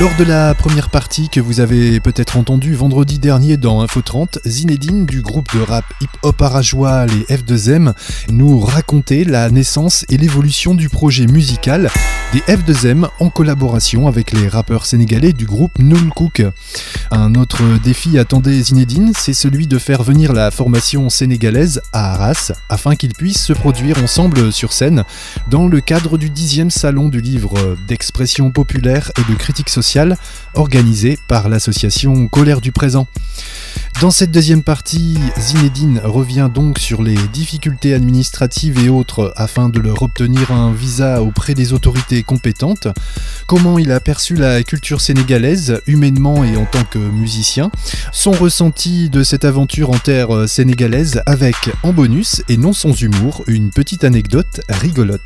Lors de la première partie que vous avez peut-être entendue vendredi dernier dans Info 30, Zinedine du groupe de rap hip-hop arajois les F2M nous racontait la naissance et l'évolution du projet musical des F2M en collaboration avec les rappeurs sénégalais du groupe Nul Cook. Un autre défi attendait Zinedine, c'est celui de faire venir la formation sénégalaise à Arras afin qu'ils puissent se produire ensemble sur scène dans le cadre du 10e salon du livre d'expression populaire et de critique sociale organisé par l'association Colère du Présent. Dans cette deuxième partie, Zinedine revient donc sur les difficultés administratives et autres afin de leur obtenir un visa auprès des autorités compétentes, comment il a perçu la culture sénégalaise humainement et en tant que musicien, son ressenti de cette aventure en terre sénégalaise avec, en bonus et non sans humour, une petite anecdote rigolote.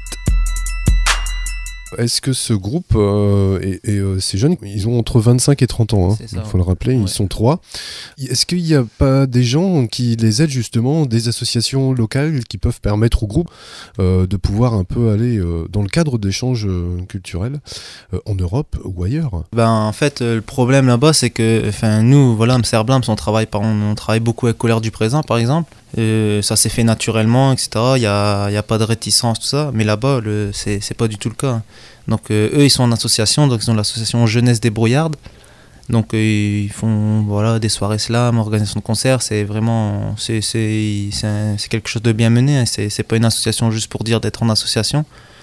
Est-ce que ce groupe et ces jeunes, ils ont entre 25 et 30 ans, il faut le rappeler, ils sont 3. Est-ce qu'il n'y a pas des gens qui les aident justement, des associations locales qui peuvent permettre au groupe de pouvoir un peu aller dans le cadre d'échanges culturels en Europe ou ailleurs ? En fait, le problème là-bas, c'est que nous, voilà, Mser Blams, on travaille beaucoup avec Colère du Présent, par exemple. Ça s'est fait naturellement, etc. Il y a pas de réticence, tout ça. Mais là-bas, c'est pas du tout le cas. Donc eux, ils sont en association, donc ils ont l'association Jeunesse Débrouillarde. Donc ils font des soirées slam, organisation de concerts. C'est vraiment c'est quelque chose de bien mené. Hein. C'est pas une association juste pour dire d'être en association.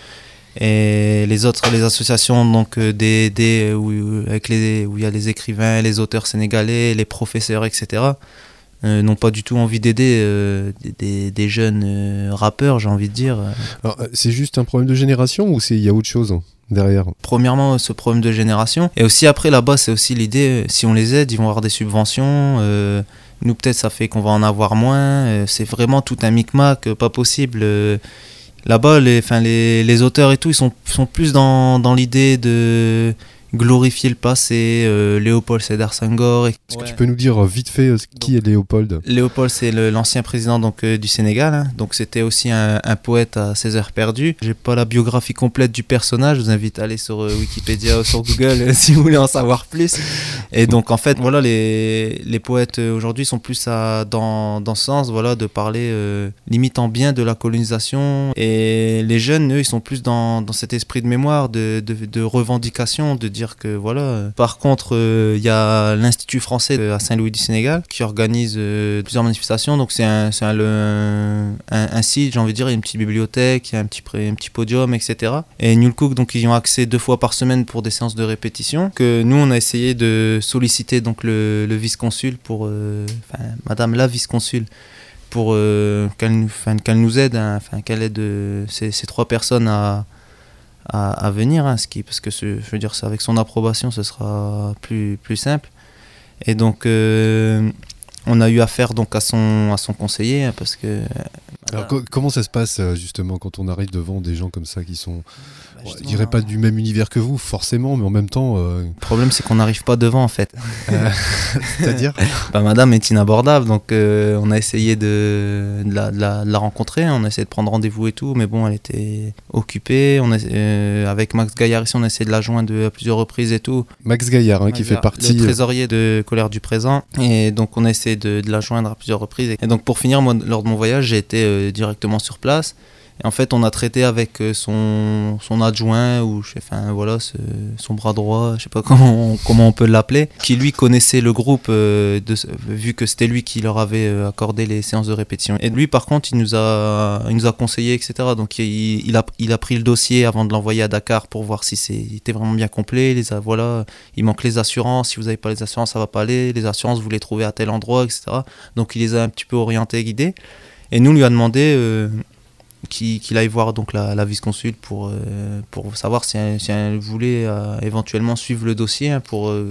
Et les associations donc où il y a les écrivains, les auteurs sénégalais, les professeurs, etc. N'ont pas du tout envie d'aider des jeunes rappeurs, j'ai envie de dire. Alors, c'est juste un problème de génération ou il y a autre chose derrière ? Premièrement, ce problème de génération. Et aussi après, là-bas, c'est aussi l'idée, si on les aide, ils vont avoir des subventions. Nous, peut-être, ça fait qu'on va en avoir moins. C'est vraiment tout un micmac, pas possible. Là-bas, les auteurs et tout, ils sont plus dans l'idée de glorifier le passé, Léopold Sédar Senghor. Est-ce que tu peux nous dire vite fait qui est Léopold ? Léopold, c'est l'ancien président du Sénégal. Hein. Donc c'était aussi un poète à ses heures perdues. J'ai pas la biographie complète du personnage. Je vous invite à aller sur Wikipédia ou sur Google si vous voulez en savoir plus. Et donc en fait, voilà, les poètes aujourd'hui sont plus dans ce sens, voilà, de parler limite en bien de la colonisation. Et les jeunes, eux, ils sont plus dans cet esprit de mémoire, de revendication, de dire que voilà. Par contre, il y a l'Institut français à Saint-Louis du Sénégal qui organise plusieurs manifestations. Donc c'est un site, j'ai envie de dire, il y a une petite bibliothèque, il y a un petit podium, etc. Et Nul Cook, donc ils ont accès 2 fois par semaine pour des séances de répétition. Que nous on a essayé de solliciter donc le vice-consul pour Madame la vice-consul pour qu'elle nous aide, qu'elle aide ces 3 personnes à venir, hein, parce que je veux dire, c'est avec son approbation, ce sera plus simple. Et donc on a eu affaire donc à son conseiller, hein, parce que. Alors comment ça se passe justement quand on arrive devant des gens comme ça qui sont, je dirais pas du même univers que vous forcément, mais en même temps. Le problème, c'est qu'on n'arrive pas devant en fait. C'est-à-dire Madame est inabordable, donc on a essayé de la rencontrer, hein, on a essayé de prendre rendez-vous et tout, mais bon, elle était occupée. Avec Max Gaillard ici, on a essayé de la joindre à plusieurs reprises et tout. Max Gaillard, qui fait partie. Le trésorier de Colère du Présent, et donc on a essayé de la joindre à plusieurs reprises. Et donc pour finir, moi, lors de mon voyage, j'ai été directement sur place. Et en fait, on a traité avec son adjoint ou son bras droit, je sais pas comment on peut l'appeler, qui lui connaissait le groupe vu que c'était lui qui leur avait accordé les séances de répétition. Et lui, par contre, il nous a conseillé, etc. Donc il a pris le dossier avant de l'envoyer à Dakar pour voir si c'était vraiment bien complet. Il manque les assurances. Si vous n'avez pas les assurances, ça va pas aller. Les assurances, vous les trouvez à tel endroit, etc. Donc il les a un petit peu orientés, guidés. Et nous, on lui a demandé qu'il aille voir donc la vice-consul pour savoir si elle voulait éventuellement suivre le dossier, hein,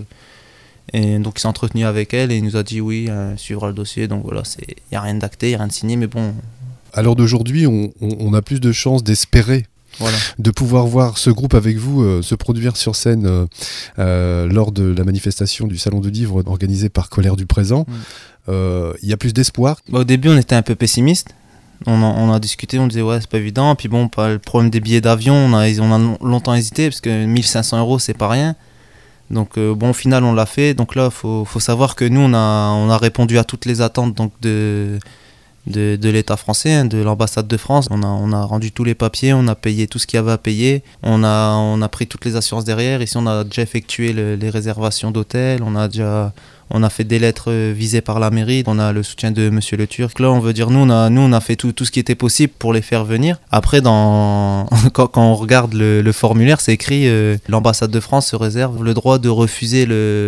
et donc il s'est entretenu avec elle et il nous a dit oui, suivra le dossier. Donc voilà, il n'y a rien d'acté, il n'y a rien de signé, mais bon. À l'heure d'aujourd'hui, on a plus de chances d'espérer. Voilà. De pouvoir voir ce groupe avec vous se produire sur scène lors de la manifestation du Salon du Livre organisée par Colère du Présent. Y a plus d'espoir. Au début, on était un peu pessimiste. On a discuté, on disait ouais, c'est pas évident. Puis bon, pas le problème des billets d'avion, on a longtemps hésité parce que 1 500 €, c'est pas rien. Donc au final on l'a fait. Donc là faut savoir que nous on a répondu à toutes les attentes donc de l'État français, hein, de l'ambassade de France. On a rendu tous les papiers, on a payé tout ce qu'il y avait à payer, on a pris toutes les assurances derrière. Ici on a déjà effectué les réservations d'hôtel, on a fait des lettres visées par la mairie, on a le soutien de Monsieur Le Turc. Là on veut dire nous on a fait tout ce qui était possible pour les faire venir. Après quand on regarde le formulaire, c'est écrit l'ambassade de France se réserve le droit de refuser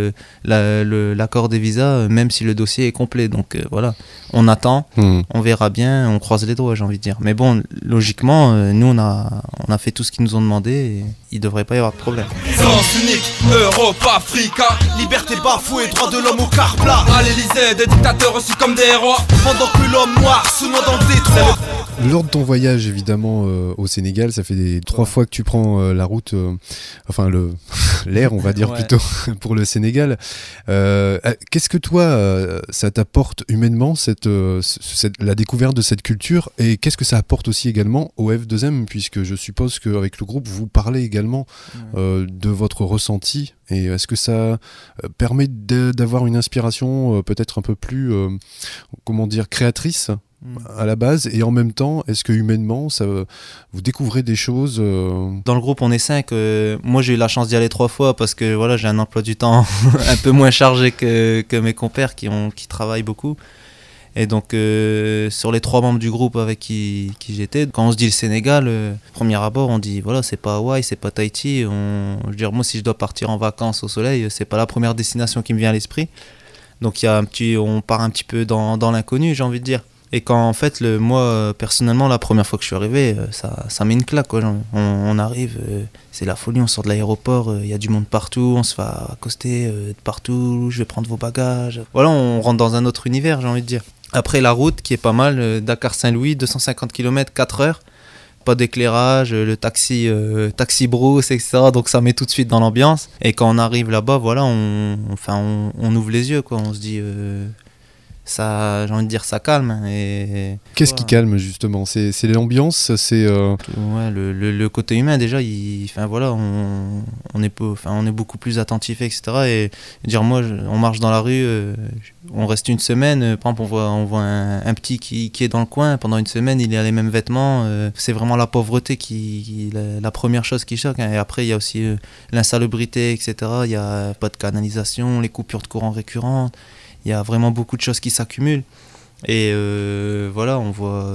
l'accord des visas même si le dossier est complet. Donc voilà, on attend, on verra bien, on croise les doigts, j'ai envie de dire. Mais bon, logiquement, nous on a fait tout ce qu'ils nous ont demandé et il devrait pas y avoir de problème. Sens unique, Europe, Africa, liberté bafouée, droit de l'homme au quart plat. À l'Elysée, des dictateurs reçus comme des rois, pendant que l'homme noir se noie dans le détroit. Lors de ton voyage évidemment au Sénégal, ça fait 3 fois que tu prends la route, l'air on va dire plutôt, pour le Sénégal. Qu'est-ce que toi, ça t'apporte humainement, la découverte de cette culture, et qu'est-ce que ça apporte aussi également au F2M, puisque je suppose qu'avec le groupe, vous parlez également de votre ressenti, et est-ce que ça permet d'avoir une inspiration peut-être un peu plus, créatrice à la base, et en même temps, est-ce que humainement, vous découvrez des choses Dans le groupe, on est 5. Moi, j'ai eu la chance d'y aller 3 fois parce que voilà, j'ai un emploi du temps un peu moins chargé que mes compères qui travaillent beaucoup. Et donc, sur les 3 membres du groupe avec qui j'étais, quand on se dit le Sénégal, premier abord, on dit voilà, c'est pas Hawaï, c'est pas Tahiti. Je veux dire, moi, si je dois partir en vacances au soleil, c'est pas la première destination qui me vient à l'esprit. Donc, on part un petit peu dans l'inconnu, j'ai envie de dire. Et quand en fait, moi personnellement, la première fois que je suis arrivé, ça met une claque, quoi. On arrive, c'est la folie, on sort de l'aéroport, il y a du monde partout, on se fait accoster de partout, je vais prendre vos bagages. Voilà, on rentre dans un autre univers, j'ai envie de dire. Après la route qui est pas mal, Dakar-Saint-Louis, 250 km, 4 heures, pas d'éclairage, le taxi brousse, etc. Donc ça met tout de suite dans l'ambiance. Et quand on arrive là-bas, voilà, on ouvre les yeux, quoi. On se dit... ça, j'ai envie de dire, ça calme. Et qu'est-ce qui calme justement? C'est l'ambiance, c'est ouais, le côté humain déjà. On est beaucoup plus attentif, etc. Et dire moi, on marche dans la rue, on reste une semaine. Par exemple, on voit un petit qui est dans le coin pendant une semaine, il a les mêmes vêtements. C'est vraiment la pauvreté la première chose qui choque. Hein. Et après, il y a aussi l'insalubrité, etc. Il y a pas de canalisation, les coupures de courant récurrentes. Il y a vraiment beaucoup de choses qui s'accumulent. Et voilà, on voit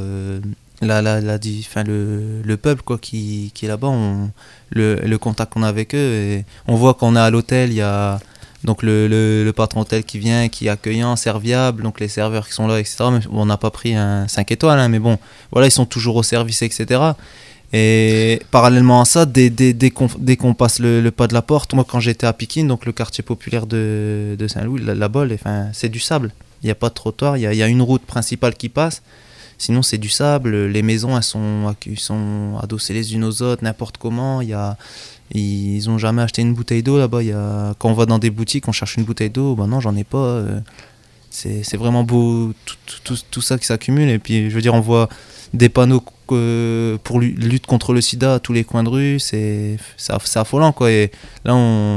le peuple quoi, qui est là-bas, le contact qu'on a avec eux. Et on voit qu'on est à l'hôtel, il y a donc le patron d'hôtel qui vient, qui est accueillant, serviable, donc les serveurs qui sont là, etc. On n'a pas pris un 5 étoiles, hein, mais bon, voilà, ils sont toujours au service, etc. Et parallèlement à ça, dès qu'on passe le pas de la porte, moi quand j'étais à Pikine, donc le quartier populaire de Saint-Louis, la Bolle, c'est du sable. Il n'y a pas de trottoir, il y a une route principale qui passe. Sinon c'est du sable, les maisons elles sont adossées les unes aux autres, n'importe comment. Ils n'ont jamais acheté une bouteille d'eau là-bas. Quand on va dans des boutiques, on cherche une bouteille d'eau, ben non j'en ai pas. C'est vraiment beau, tout ça qui s'accumule. Et puis je veux dire, on voit des panneaux pour lutte contre le sida à tous les coins de rue, c'est affolant quoi. Et là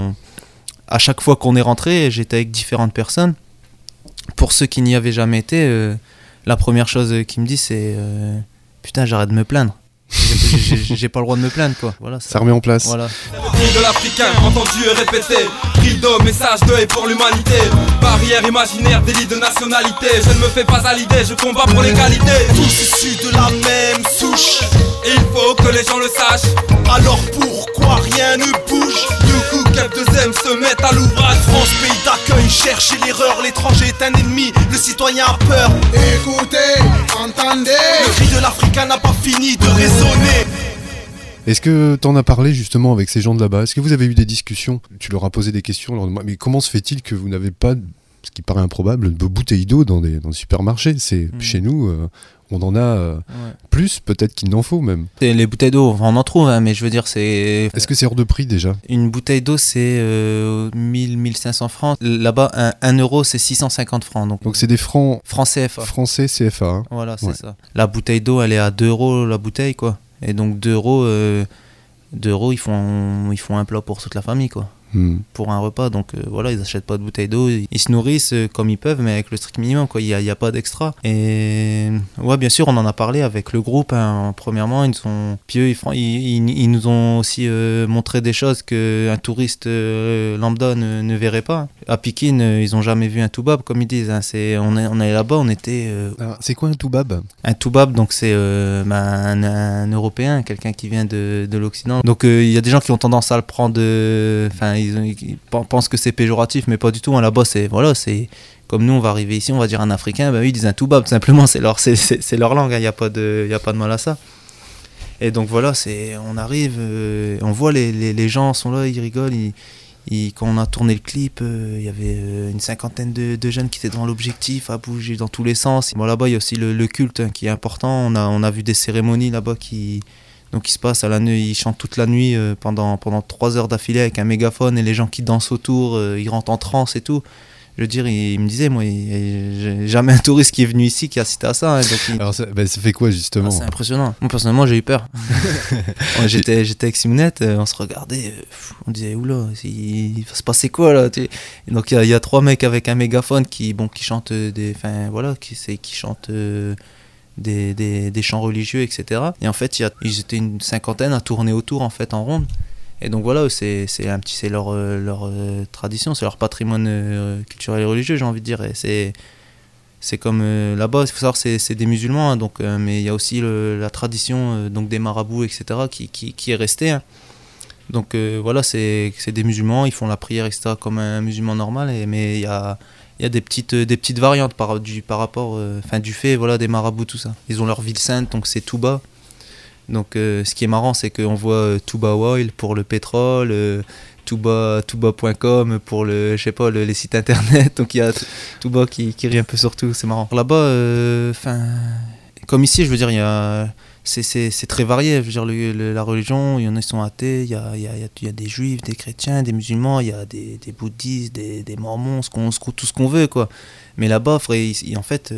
à chaque fois qu'on est rentré, j'étais avec différentes personnes. Pour ceux qui n'y avaient jamais été, la première chose qu'ils me disent c'est putain, j'arrête de me plaindre. J'ai pas le droit de me plaindre quoi. Voilà, ça remet en place. Voilà. Cri de l'Africain, entendu et répété. Cri de message de haine pour l'humanité. Barrière imaginaire, délit de nationalité. Je ne me fais pas à l'idée, je combats pour l'égalité. Tous issus de la même souche, et il faut que les gens le sachent. Alors pourquoi rien ne bouge? Du coup, F2M se mettent à l'ouvrage. France, pays d'accueil, cherchez l'erreur. L'étranger est un ennemi, le citoyen a peur. Écoutez, entendez. Le cri de l'Africain n'a pas fini de résonner. Est-ce que tu en as parlé justement avec ces gens de là-bas? Est-ce que vous avez eu des discussions? Tu leur as posé des questions, mais comment se fait-il que vous n'avez pas, ce qui paraît improbable, de bouteilles d'eau dans des supermarchés? Chez nous, on en a plus peut-être qu'il n'en faut même. Les bouteilles d'eau, on en trouve, hein, mais je veux dire c'est... Est-ce que c'est hors de prix déjà? Une bouteille d'eau c'est 1000-1500 francs. Là-bas, 1 euro c'est 650 francs. Donc c'est des francs... Français CFA. Français CFA. Hein. Voilà, c'est ça. La bouteille d'eau, elle est à 2 euros la bouteille, quoi. Et donc 2 euros, ils font un plat pour toute la famille, quoi. pour un repas. Donc voilà, ils n'achètent pas de bouteille d'eau. Ils se nourrissent comme ils peuvent, mais avec le strict minimum, quoi. Il y a pas d'extra. Et ouais, bien sûr, on en a parlé avec le groupe. Hein. Premièrement, puis eux, ils nous ont aussi montré des choses qu'un touriste lambda ne verrait pas. À Pikine, ils n'ont jamais vu un toubab, comme ils disent. Hein. On est là-bas, on était... Alors, c'est quoi un toubab ? Un toubab, donc c'est un Européen, quelqu'un qui vient de l'Occident. Donc il y a des gens qui ont tendance à le prendre... Enfin, ils pensent que c'est péjoratif, mais pas du tout. Hein. Là-bas, c'est comme nous, on va arriver ici, on va dire un Africain, eux, ils disent un toubab, tout simplement, c'est leur langue, il n'y a pas de mal à ça. Et donc voilà, on arrive, on voit les gens sont là, ils rigolent, quand on a tourné le clip, il y avait une cinquantaine de jeunes qui étaient devant l'objectif, à bouger dans tous les sens. Bon, là-bas, il y a aussi le culte, hein, qui est important. On a vu des cérémonies là-bas qui se passent à la nuit. Ils chantent toute la nuit pendant 3 heures d'affilée avec un mégaphone, et les gens qui dansent autour, ils rentrent en transe et tout. Je veux dire, il me disait, moi, j'ai jamais un touriste qui est venu ici qui a assisté à ça. Hein, donc alors ça fait quoi justement ? C'est impressionnant. Moi personnellement, j'ai eu peur. J'étais avec Simonette, on se regardait, on disait, oula, il va se passer quoi là ? Et donc il y a 3 mecs avec un mégaphone qui chantent qui chantent des chants religieux, etc. Et en fait, ils étaient une cinquantaine à tourner autour en fait en ronde. Et donc voilà, c'est leur tradition, c'est leur patrimoine culturel et religieux, j'ai envie de dire. Et c'est comme là-bas, il faut savoir, c'est des musulmans, hein, donc, mais il y a aussi la tradition donc des marabouts, etc., qui est restée. Hein. Donc voilà, c'est des musulmans, ils font la prière, etc., comme un musulman normal, mais il y a des petites variantes par rapport, du fait, voilà, des marabouts, tout ça. Ils ont leur ville sainte, donc c'est Touba. Donc ce qui est marrant, c'est qu'on voit Touba Oil pour le pétrole, touba.com pour les sites internet. Donc il y a Touba qui rit un peu sur tout, c'est marrant. Là-bas, comme ici, je veux dire, c'est très varié. Je veux dire, la religion, il y en a qui sont athées, il y a des juifs, des chrétiens, des musulmans, il y a des bouddhistes, des mormons, tout ce qu'on veut, quoi. Mais là-bas, en fait...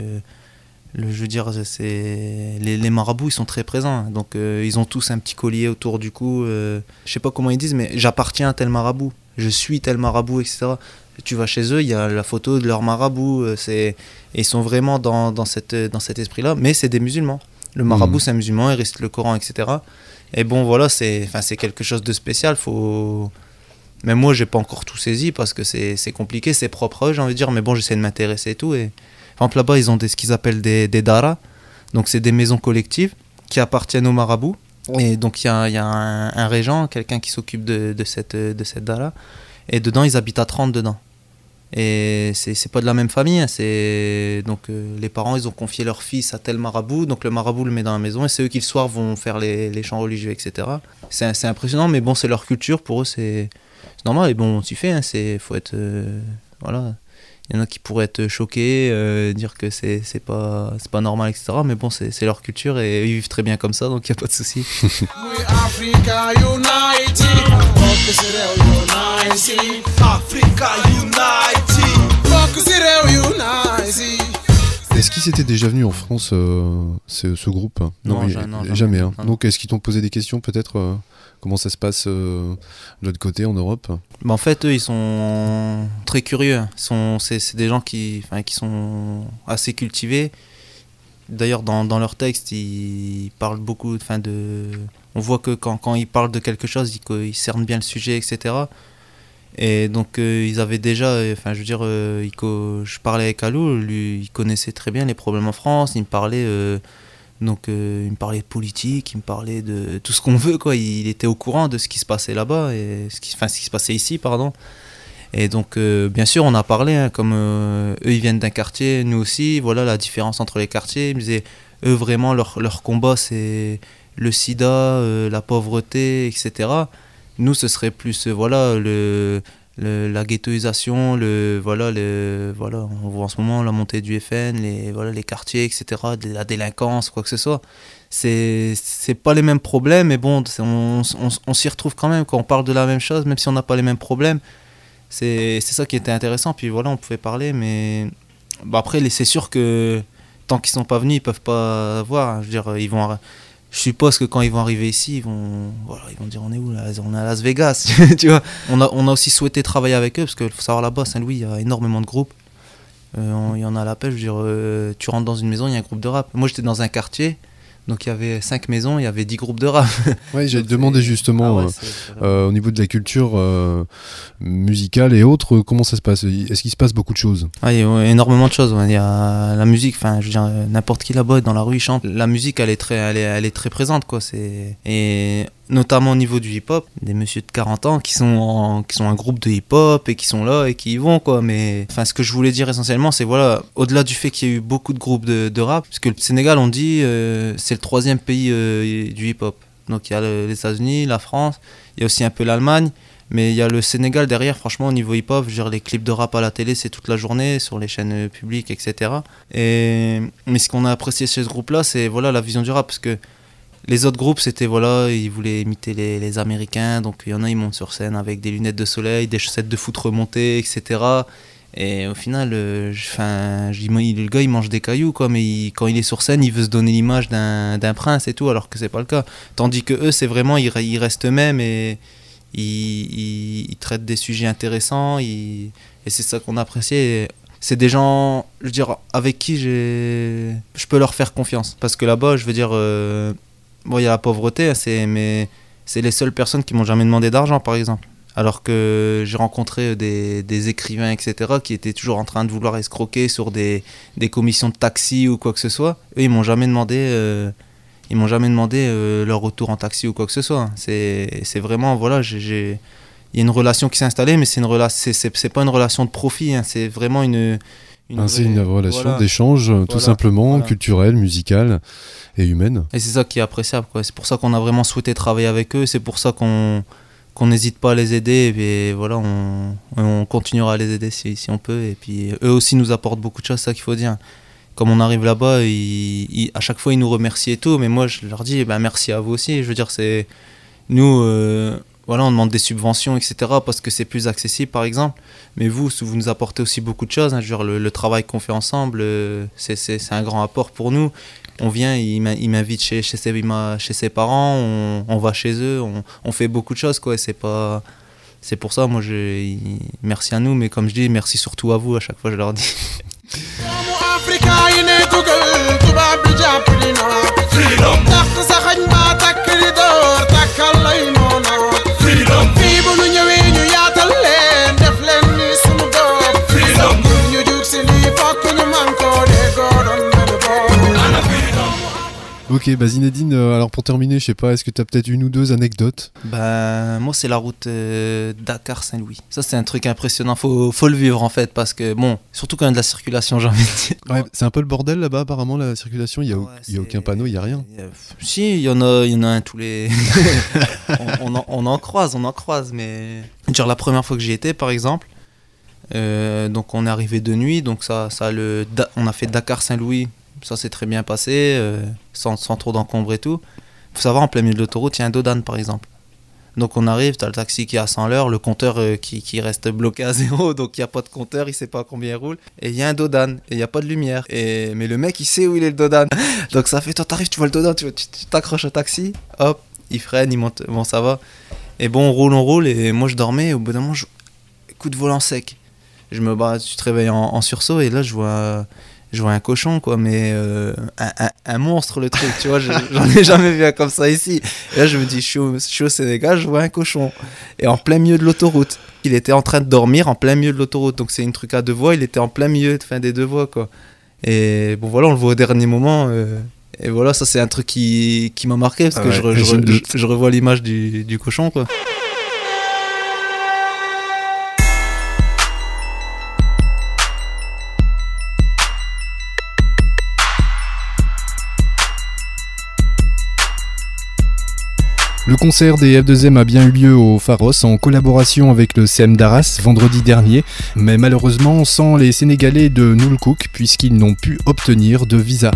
je veux dire, les marabouts, ils sont très présents. Hein. Donc, ils ont tous un petit collier autour du cou. Je sais pas comment ils disent, mais j'appartiens à tel marabout. Je suis tel marabout, etc. Tu vas chez eux, il y a la photo de leur marabout. Et ils sont vraiment dans cet esprit-là. Mais c'est des musulmans. Le marabout, c'est un musulman, il récite le Coran, etc. Et bon, voilà, c'est quelque chose de spécial. Même moi, j'ai pas encore tout saisi parce que c'est compliqué, c'est propre à eux, j'ai envie de dire. Mais bon, j'essaie de m'intéresser et tout. Par exemple, là-bas, ils ont ce qu'ils appellent des daras. Donc, c'est des maisons collectives qui appartiennent aux marabouts. Et donc, il y a un régent, quelqu'un qui s'occupe de cette dara. Et dedans, ils habitent à 30 dedans. Et c'est pas de la même famille. Hein. Donc, les parents, ils ont confié leur fils à tel marabout. Donc, le marabout le met dans la maison. Et c'est eux qui, le soir, vont faire les chants religieux, etc. C'est impressionnant, mais bon, c'est leur culture. Pour eux, c'est normal. Et bon, tu fais. Hein. Faut être... voilà. Il y en a qui pourraient être choqués, dire que c'est pas normal, etc. Mais bon, c'est leur culture et ils vivent très bien comme ça, donc il n'y a pas de souci. Est-ce qu'ils étaient déjà venus en France, ce groupe ? Non, jamais. Hein. Non. Donc, est-ce qu'ils t'ont posé des questions, peut-être comment ça se passe de l'autre côté, en Europe ? En fait, eux, ils sont très curieux. C'est des gens qui sont assez cultivés. D'ailleurs, dans leurs textes, ils parlent beaucoup on voit que quand ils parlent de quelque chose, ils cernent bien le sujet, etc. Et donc ils avaient déjà, je parlais avec Alou, lui il connaissait très bien les problèmes en France, il me parlait de politique, il me parlait de tout ce qu'on veut, quoi. Il était au courant de ce qui se passait là-bas, et ce qui se passait ici, pardon. Et donc bien sûr on a parlé, hein, comme eux ils viennent d'un quartier, nous aussi, voilà la différence entre les quartiers. Il me disait, eux vraiment leur combat c'est le sida, la pauvreté, etc. Nous, ce serait plus la ghettoisation, on voit en ce moment la montée du FN, les quartiers, etc., la délinquance, quoi que ce soit. C'est pas les mêmes problèmes, mais bon, on s'y retrouve quand même quand on parle de la même chose, même si on n'a pas les mêmes problèmes. C'est ça qui était intéressant. Puis voilà, on pouvait parler, mais après, c'est sûr que tant qu'ils sont pas venus, ils peuvent pas voir. Je veux dire, Je suppose que quand ils vont arriver ici, ils vont dire on est où là ? On est à Las Vegas, tu vois. On a aussi souhaité travailler avec eux parce qu'il faut savoir là-bas, Saint-Louis, il y a énormément de groupes. Il y en a à l'appel, je veux dire, tu rentres dans une maison, il y a un groupe de rap. Moi j'étais dans un quartier, donc il y avait 5 maisons, il y avait 10 groupes de rap. Ouais, j'ai demandé justement au niveau de la culture musicale et autres, comment ça se passe ? Est-ce qu'il se passe beaucoup de choses ? Il y a énormément de choses. Il y a la musique, enfin, je veux dire, n'importe qui là-bas dans la rue il chante. La musique, elle est très présente, quoi. Et notamment au niveau du hip-hop, des messieurs de 40 ans qui sont un groupe de hip-hop et qui sont là et qui y vont, quoi. Mais enfin, ce que je voulais dire essentiellement, c'est voilà, au-delà du fait qu'il y a eu beaucoup de groupes de rap, parce que le Sénégal, on dit, c'est le 3e pays du hip-hop. Donc il y a les États-Unis, la France, il y a aussi un peu l'Allemagne. Mais il y a le Sénégal derrière, franchement, au niveau hip-hop, je veux dire, les clips de rap à la télé, c'est toute la journée, sur les chaînes publiques, etc. Mais ce qu'on a apprécié chez ce groupe-là, c'est voilà, la vision du rap, parce que les autres groupes, c'était, voilà, ils voulaient imiter les Américains, donc il y en a, ils montent sur scène avec des lunettes de soleil, des chaussettes de foot remontées, etc. Et au final, le gars, il mange des cailloux, quoi, mais quand il est sur scène, il veut se donner l'image d'un prince et tout, alors que c'est pas le cas. Tandis que eux, c'est vraiment, ils restent eux-mêmes et ils traitent des sujets intéressants et c'est ça qu'on apprécie. C'est des gens, je veux dire, avec qui je peux leur faire confiance. Parce que là-bas, je veux dire, il y a la pauvreté, mais c'est les seules personnes qui m'ont jamais demandé d'argent, par exemple. Alors que j'ai rencontré des écrivains, etc., qui étaient toujours en train de vouloir escroquer sur des commissions de taxi ou quoi que ce soit. Eux, ils m'ont jamais demandé leur retour en taxi ou quoi que ce soit. C'est vraiment, voilà, il y a une relation qui s'est installée, mais c'est pas une relation de profit, hein, c'est vraiment c'est une relation d'échange, tout simplement, culturelle, musicale et humaine. Et c'est ça qui est appréciable, quoi. C'est pour ça qu'on a vraiment souhaité travailler avec eux, c'est pour ça qu'on n'hésite pas à les aider, et voilà, on continuera à les aider si on peut, et puis eux aussi nous apportent beaucoup de choses, c'est ça qu'il faut dire. Comme on arrive là-bas, à chaque fois ils nous remercient et tout, mais moi je leur dis merci à vous aussi. Je veux dire, c'est nous, on demande des subventions, etc., parce que c'est plus accessible, par exemple. Mais vous nous apportez aussi beaucoup de choses, hein. Je veux dire, le travail qu'on fait ensemble, c'est un grand apport pour nous. On vient, il m'invite chez ses parents, on va chez eux, on fait beaucoup de choses, quoi. C'est pour ça, moi, merci à nous, mais comme je dis, merci surtout à vous, à chaque fois je leur dis. Ok, Zinedine, alors pour terminer, je sais pas, est-ce que tu as peut-être une ou deux anecdotes ? Moi c'est la route Dakar-Saint-Louis. Ça c'est un truc impressionnant, faut le vivre en fait, parce que bon, surtout quand il y a de la circulation, j'ai envie de dire. Ouais, c'est un peu le bordel là-bas apparemment, la circulation, il y a aucun panneau, il y a rien. Si, il y en a un tous les... on en croise, mais... Genre la première fois que j'y étais par exemple, donc on est arrivé de nuit, donc on a fait Dakar-Saint-Louis. Ça s'est très bien passé, sans trop d'encombre et tout. Faut savoir, en plein milieu de l'autoroute, il y a un Dodan par exemple. Donc on arrive, t'as le taxi qui est à 100 l'heure, le compteur qui reste bloqué à 0, donc il n'y a pas de compteur, il sait pas combien il roule. Et il y a un Dodan, et il n'y a pas de lumière. Mais le mec, il sait où il est le Dodan. Donc ça fait, toi t'arrives, tu vois le Dodan, tu t'accroches au taxi, hop, il freine, il monte, bon ça va. Et bon, on roule, et moi je dormais, et au bout d'un moment, coup de volant sec. Tu te réveilles en sursaut, et là je vois un cochon, quoi, mais un monstre, le truc, tu vois, j'en ai jamais vu un comme ça ici. Et là je me dis, je suis au Sénégal, je vois un cochon, et en plein milieu de l'autoroute. Il était en train de dormir en plein milieu de l'autoroute, donc c'est une truc à 2 voies, il était en plein milieu des 2 voies, quoi. Et bon voilà, on le voit au dernier moment, et voilà, ça c'est un truc qui m'a marqué, parce que je revois l'image du cochon, quoi. Le concert des F2M a bien eu lieu au Pharos en collaboration avec le CM d'Arras vendredi dernier, mais malheureusement sans les Sénégalais de Noulkouk puisqu'ils n'ont pu obtenir de visa.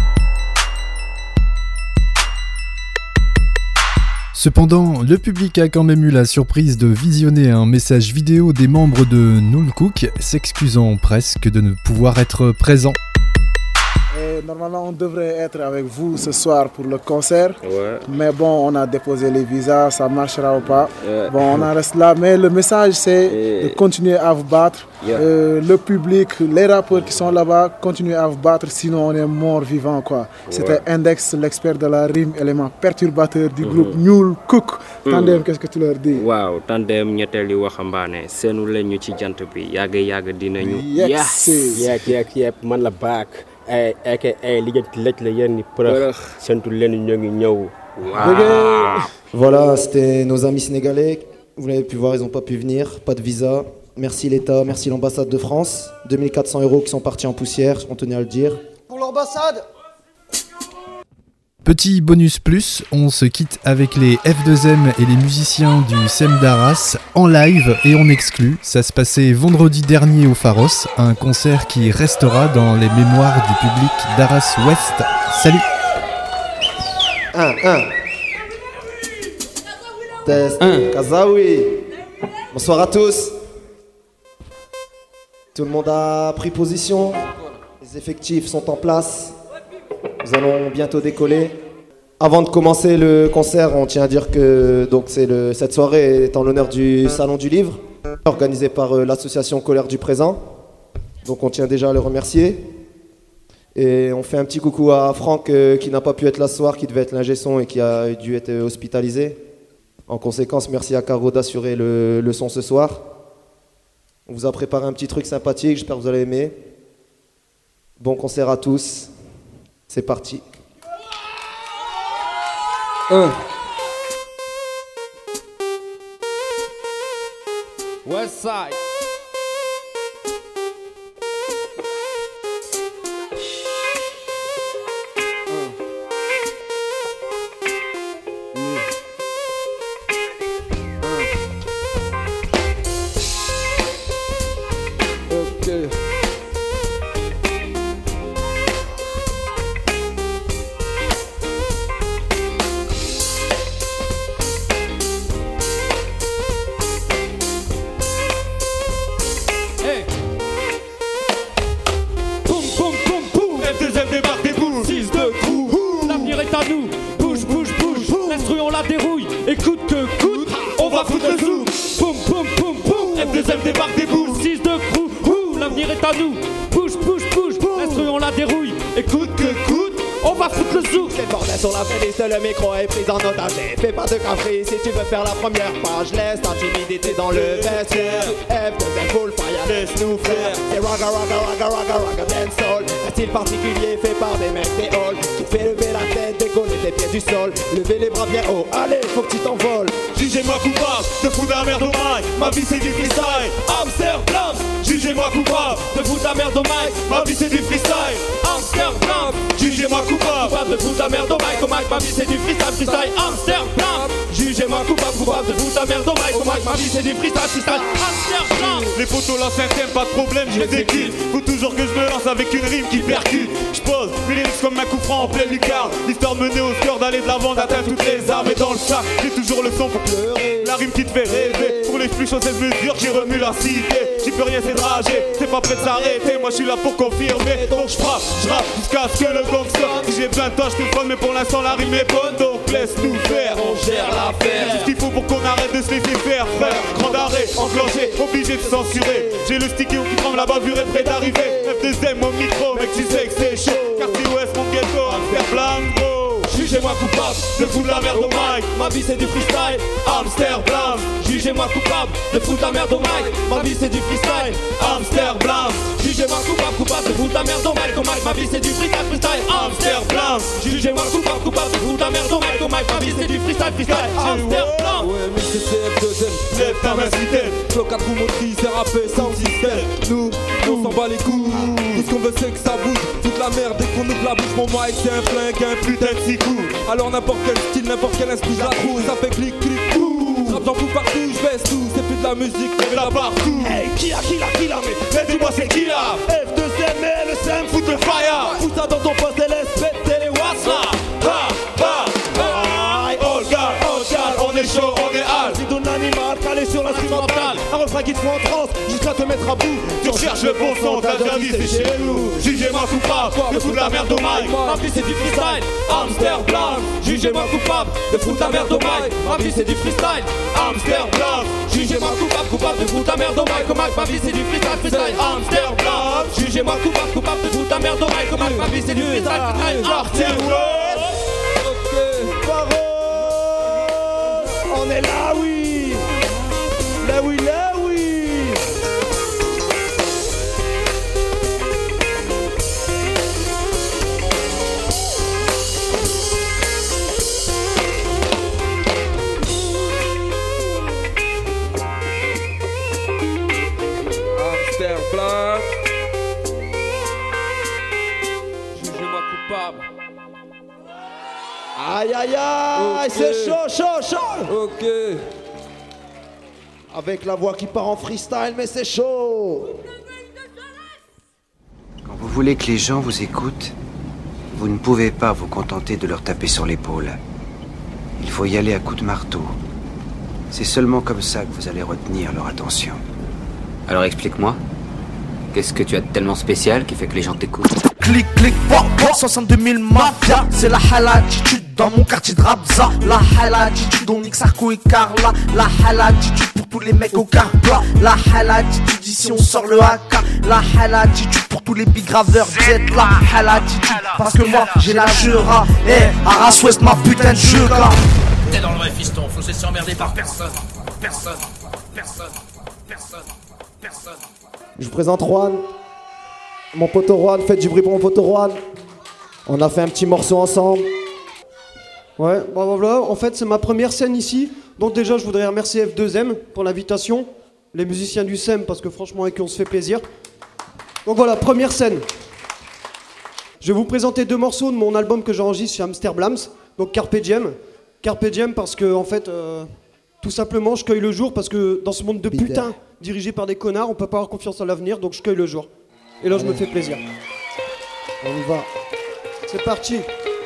Cependant, le public a quand même eu la surprise de visionner un message vidéo des membres de Noulkouk, s'excusant presque de ne pouvoir être présents. normalement on devrait être avec vous ce soir pour le concert. Mais bon, on a déposé les visas, ça marchera ou pas. Bon, on en reste là. Mais le message, c'est de continuer à vous battre. Le public, les rappeurs qui sont là-bas, continuez à vous battre, sinon on est mort vivant, quoi. C'était Index, l'expert de la rime, élément perturbateur du groupe Ñuul Cook. Tandem, qu'est-ce que tu leur dis? Waaw, Tandem ñetteeli waxambaane seenu leen ñu ci jant bi yàgg dinañu. Yep, man la baak ay liggéey lëj la yenn përëx sentu leen ñoo ngi ñëw. Voilà, c'était nos amis sénégalais. Vous l'avez pu voir, ils n'ont pas pu venir, pas de visa. Merci l'État, merci l'ambassade de France. 2400 € qui sont partis en poussière, on tenait à le dire. Pour l'ambassade. Petit bonus plus, on se quitte avec les F2M et les musiciens du SEM d'Arras en live et en exclu. Ça se passait vendredi dernier au Pharos, un concert qui restera dans les mémoires du public d'Arras Ouest. Salut. 1 Test. Kazaoui. Bonsoir à tous. Tout le monde a pris position. Les effectifs sont en place. Nous allons bientôt décoller. Avant de commencer le concert, on tient à dire que cette soirée est en l'honneur du Salon du Livre, organisé par l'association Colère du Présent. Donc on tient déjà à le remercier. Et on fait un petit coucou à Franck qui n'a pas pu être là ce soir, qui devait être l'ingé son et qui a dû être hospitalisé. En conséquence, merci à Caro d'assurer le son ce soir. On vous a préparé un petit truc sympathique, j'espère que vous allez aimer. Bon concert à tous, c'est parti. 1 Westside. Le micro est pris en otage. Fais pas de café si tu veux faire la première page. Laisse ta timidité dans le vestiaire. F2M full fire, laisse-nous faire. C'est raga dancehall. Un style particulier fait par des mecs des halls. Qui te fait lever la tête, décoller tes pieds du sol. Lever les bras bien haut, allez, faut que tu t'envoles. Jugez-moi coupable de foutre la merde au mic. Ma vie c'est du freestyle. Amsterdam. Jugez-moi coupable de foutre la merde au mic. Ma vie c'est du freestyle. Amsterdam. Jugez-moi coupable de foutre la merde au mic. Ma vie c'est du freestyle, Amsterdam. Jugez-moi coupable de foutre la merde au mic. Ma vie c'est du freestyle, Amsterdam. Les photos là certaines, pas de problème, je les équipe. Faut toujours que je me lance avec une rime qui percute. Je pose mes lyrics comme un coup franc en pleine lucarne. L'histoire de mener au score, d'aller de l'avant, d'atteindre toutes les armes. Et dans le sac, j'ai toujours le son pour pleurer. La rime qui te fait rêver. Pour les plus chauds 16 mesures, j'ai remue la cité. J'y peux rien, c'est dragé, c'est pas prêt de s'arrêter. Moi je suis là pour confirmer. Donc je frappe, je rappe jusqu'à ce que le gong sonne. Si j'ai besoin de toi, je te prends, mais pour l'instant la rime est bonne. Donc laisse-nous faire, on gère l'affaire. Tout ce qu'il faut pour qu'on arrête de se laisser faire, frère. Grand arrêt, enclenché, obligé de censurer. J'ai le sticky qui tremble, la bavure est prête d'arriver. F2M au micro, mec tu sais que c'est chaud. Quartier Ouest, mon ghetto, Amsterdam, bro. Jugez-moi coupable de foutre la merde au mic. Ma vie c'est du freestyle, Amsterdam. Jugez-moi coupable de foutre la merde au mic. Ma vie c'est du freestyle, Amsterdam. Jugez-moi coupable de foutre la merde au mic. Ma vie c'est du freestyle, Amsterdam. Jugez-moi coupable de foutre la merde au mic. Ma vie c'est du freestyle, Amsterdam. Ouais mais c'est F2M, lève ta main si t'aimes. Flow 4 roues motrices, c'est rappé sans système. Nous, on s'en bat les couilles. Tout ce qu'on veut c'est que ça bouge. Toute la merde dès qu'on ouvre la bouche. Mon mic c'est un flingue, un putain de 6 coups. Alors n'importe quel style, n'importe quel esprit, je la trouve. Ça fait clic, clic, coups. J'rappe j'en fous partout, je baisse tout. C'est plus de la musique, mais là partout. Hey, qui a, mais dis-moi c'est qui là. F2M et le SEM fout le fire. Fous ça dans ton poste et laisse péter les watts là. On est chaud, on est hal. C'est d'un animal calé sur l'instrumental. Un refrain ça qui te fout en transe, jusqu'à te mettre à bout. Tu recherches le bon son, t'as déjà dit c'est chez nous. Jugez-moi coupable de foutre la merde au mic. Ma vie c'est du freestyle, Amsterdam. Jugez-moi coupable de foutre la merde au mic. Ma vie c'est du freestyle, Amsterdam. Jugez-moi coupable de foutre la merde au mic. Ma vie c'est du freestyle, freestyle, Amsterdam. Jugez-moi coupable de foutre la merde au mic. Ma vie c'est du freestyle, freestyle, Amsterdam. On est là, oui. Là, oui, là, oui. Amsterdam. Jugez-moi coupable. Aïe aïe aïe, okay. C'est chaud. Ok. Avec la voix qui part en freestyle, mais c'est chaud. Quand vous voulez que les gens vous écoutent, vous ne pouvez pas vous contenter de leur taper sur l'épaule. Il faut y aller à coups de marteau. C'est seulement comme ça que vous allez retenir leur attention. Alors explique-moi. Qu'est-ce que tu as de tellement spécial qui fait que les gens t'écoutent? Clic, clic, pop, 62 000 mafia. C'est la halatitude dans mon quartier de Rabza. La halatitude, on nique Sarko et Carla. La halatitude pour tous les mecs au car plat. La halatitude, ici on sort le AK. La halatitude pour tous les big graveurs. Vous êtes la halatitude parce que moi j'ai la jura. Arras Ouest, ma putain de jeu là. T'es dans le vrai fiston, faut se laisser emmerder par personne. Je vous présente Juan, mon poteau Juan, faites du bruit pour mon poteau Juan. On a fait un petit morceau ensemble. Ouais, bah voilà, en fait c'est ma première scène ici. Donc déjà je voudrais remercier F2M pour l'invitation, les musiciens du SEM parce que franchement avec eux on se fait plaisir. Donc voilà, première scène. Je vais vous présenter 2 morceaux de mon album que j'enregistre chez Amsterdam. Donc Carpe Diem. Carpe Diem parce que en fait, tout simplement je cueille le jour parce que dans ce monde de putain dirigé par des connards, on peut pas avoir confiance en l'avenir, donc je cueille le jour. Et là je me fais plaisir. On y va. C'est parti.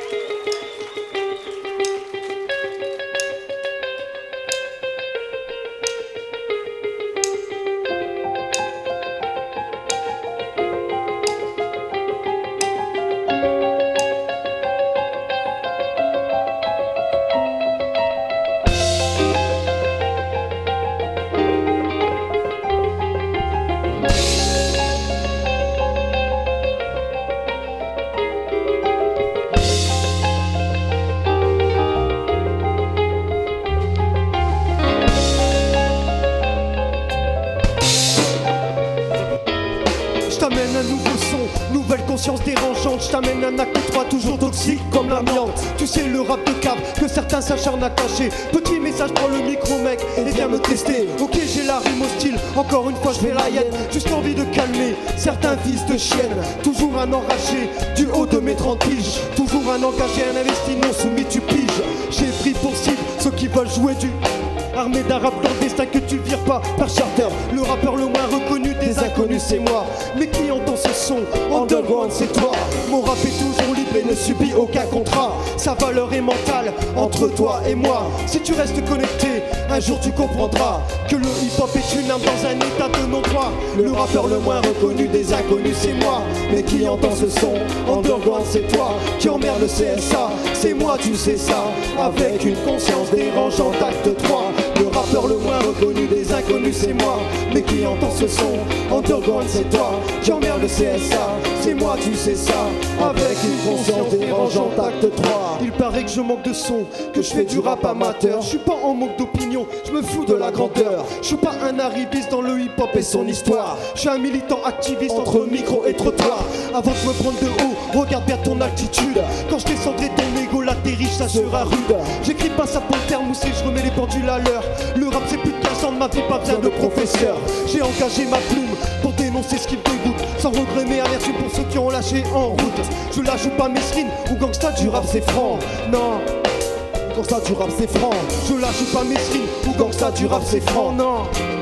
Je t'amène un acte 3 toujours toxique comme l'amiante. Tu sais le rap de cave que certains s'acharnent à cacher. Petit message, prends le micro mec et viens me tester. Ok j'ai la rime hostile, encore une fois je fais la hyène. Juste envie de calmer certains fils de chienne. Toujours un enragé du haut de mes 30 piges. Toujours un engagé, un investi non soumis tu piges. J'ai pris pour cible ceux qui veulent jouer du armée d'un rap clandestin que tu vires pas par charter. Le rappeur le moins reconnu des inconnus c'est moi. Mais qui entend ce son, underground c'est toi. Mon rap est toujours libre et ne subit aucun contrat. Sa valeur est mentale entre toi et moi. Si tu restes connecté, un jour tu comprendras que le hip-hop est une âme dans un état de non-droit. Le rappeur le moins reconnu des inconnus c'est moi. Mais qui entend ce son, underground c'est toi. Qui emmerde le CSA, c'est moi tu sais ça. Avec une conscience dérangeante acte 3. Le rappeur le moins reconnu des inconnus c'est moi. Mais qui entend ce son, underground c'est toi. Qui emmerde le CSA, c'est moi tu sais ça. Avec une conscience dérangeante acte 3. Il paraît que je manque de son, que je fais du rap amateur. Je suis pas en manque d'opinion, je me fous de la grandeur. Je suis pas un arriviste dans le hip-hop et son histoire. Je suis un militant activiste entre micro et trottoir. Avant de me prendre de haut, regarde bien ton altitude. Quand je descendrai ton égo, l'atterrissage ça sera rude. J'écris pas ça pour le faire mousser, je remets les pendules à l'heure. Le rap c'est plus de 15 ans de ma vie, pas besoin de professeur. J'ai engagé ma plume pour dénoncer ce qui me dégoûte. Sans regret mais amertume pour ceux qui ont lâché en route. Je la joue pas mesquine ou gangsta du rap c'est franc. Non, gangsta du rap c'est franc. Je la joue pas mesquine ou gangsta du rap c'est franc. Non,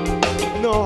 non.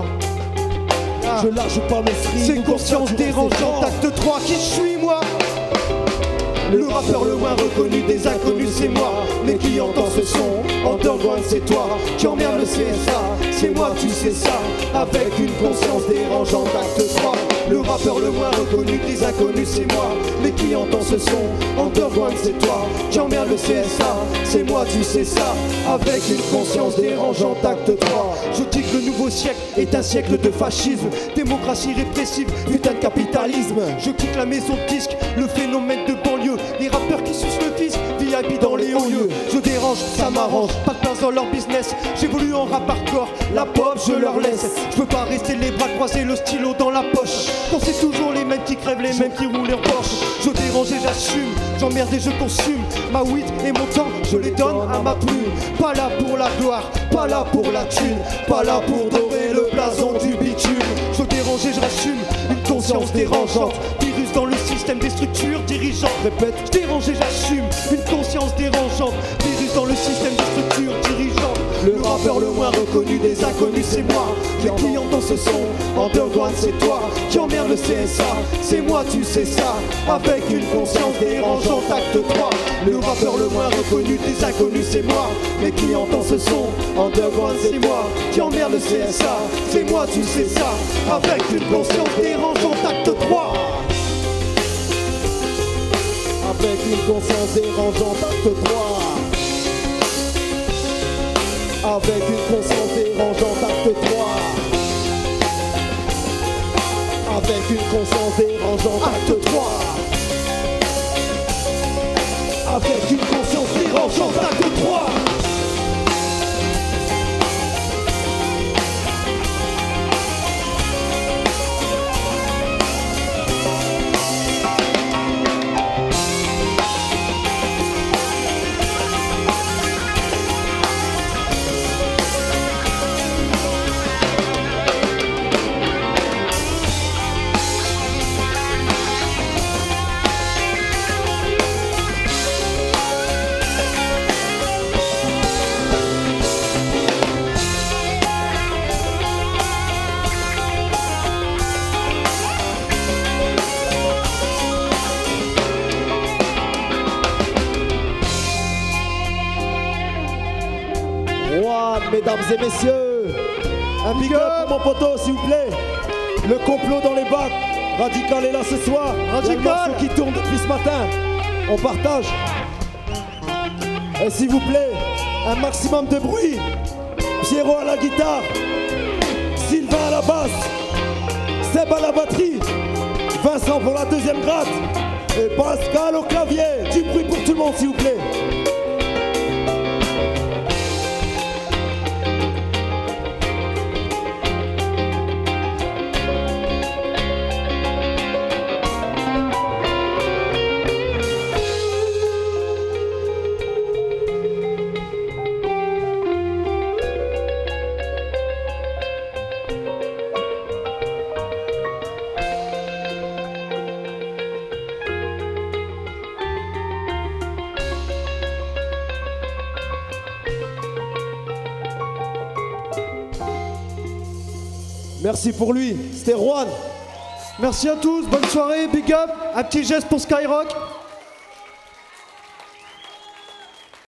Je la joue pas mesquine. C'est conscience dérangeante acte 3 qui je suis moi. Le rappeur le moins reconnu des inconnus c'est moi. Mais qui entend ce son, underground c'est toi. Qui emmerde le CSA, c'est moi tu sais ça. Avec une conscience dérangeante, acte 3. Le rappeur le moins reconnu des inconnus c'est moi. Mais qui entend ce son, underground c'est toi. Qui emmerde le CSA, c'est moi tu sais ça. Avec une conscience dérangeante, acte 3. Je dis que le nouveau siècle est un siècle de fascisme. Démocratie répressive, putain de capitalisme. Je quitte la maison de disque, le phénomène de banlieue. Les rappeurs qui sucent le fisc, VIP dans les hauts lieux. Je dérange, ça m'arrange, pas de place dans leur business. J'évolue en rap hardcore, la pop je leur laisse. Je peux pas rester les bras croisés, le stylo dans la poche. Quand c'est toujours les mêmes qui crèvent, les mêmes qui roulent en Porsche. Je dérange et j'assume, j'emmerde et je consume. Ma weed et mon temps, je les donne à ma plume. Pas là pour la gloire, pas là pour la thune. Pas là pour dorer le blason du bitume. Je dérange et je rassume, une conscience dérangeante. Virus dans le système des structures dirigeantes. Répète, je dérange et j'assume, une conscience dérangeante. Virus dans le système des structures dirigeantes. Le rappeur le moins reconnu des inconnus c'est moi. Mais qui entend ce son, underground c'est toi. Qui emmerde le CSA, c'est moi tu sais ça. Avec une conscience dérangeante, acte 3. Le rappeur le moins reconnu des inconnus c'est moi. Mais qui entend ce son, underground c'est moi. Qui emmerde le CSA, c'est moi tu sais ça. Avec une conscience dérangeante, acte 3. Avec une conscience dérangeante, acte 3. Avec une conscience dérangeante, acte 3. Avec une conscience dérangeante, acte 3. Avec une conscience dérangeante, acte 3. Mesdames et messieurs, un big up pour mon poteau s'il vous plaît. Le complot dans les bacs, Radical est là ce soir. Radical qui tourne depuis ce matin. On partage. Et s'il vous plaît, un maximum de bruit. Pierrot à la guitare, Sylvain à la basse, Seb à la batterie, Vincent pour la deuxième gratte et Pascal au clavier. Du bruit pour tout le monde s'il vous plaît. Merci pour lui, c'était Juan. Merci à tous, bonne soirée, big up, un petit geste pour Skyrock.